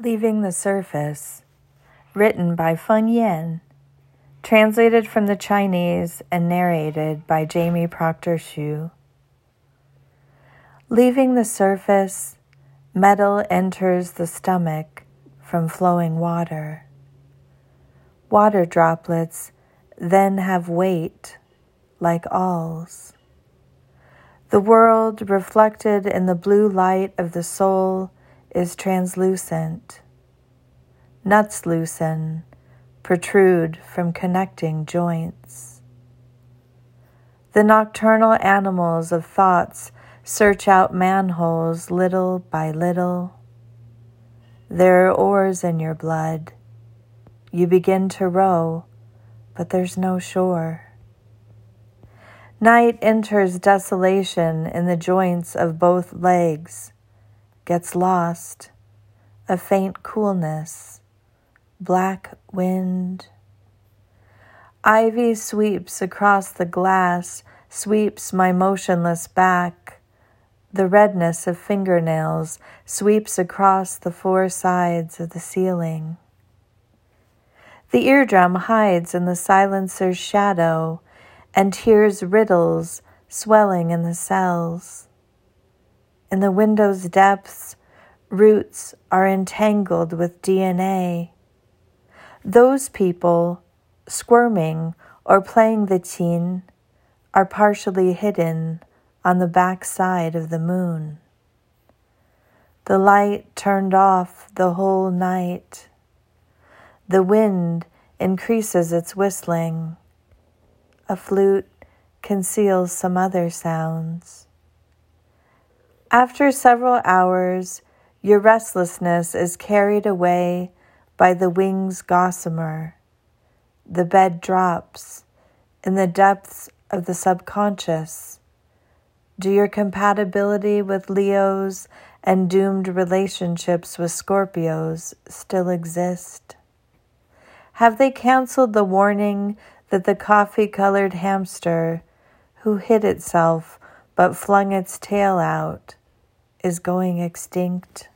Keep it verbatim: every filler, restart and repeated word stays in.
Leaving the Surface, written by Feng Yan, translated from the Chinese and narrated by Jamie Proctor Hsu. Leaving the surface, metal enters the stomach from flowing water. Water droplets then have weight like awls. The world reflected in the blue light of the soul is translucent. Nuts loosen, protrude from connecting joints. The nocturnal animals of thoughts search out manholes little by little. There are oars in your blood. You begin to row, but there's no shore. Night enters desolation in the joints of both legs, gets lost, a faint coolness, black wind. Ivy sweeps across the glass, sweeps my motionless back. The redness of fingernails sweeps across the four sides of the ceiling. The eardrum hides in the silencer's shadow and hears riddles swelling in the cells. In the window's depths, roots are entangled with D N A. Those people, squirming or playing the qin, are partially hidden on the back side of the moon. The light turned off the whole night. The wind increases its whistling. A flute conceals some other sounds. After several hours, your restlessness is carried away by the wing's gossamer. The bed drops in the depths of the subconscious. Do your compatibility with Leos and doomed relationships with Scorpios still exist? Have they canceled the warning that the coffee-colored hamster, who hid itself but flung its tail out, is going extinct?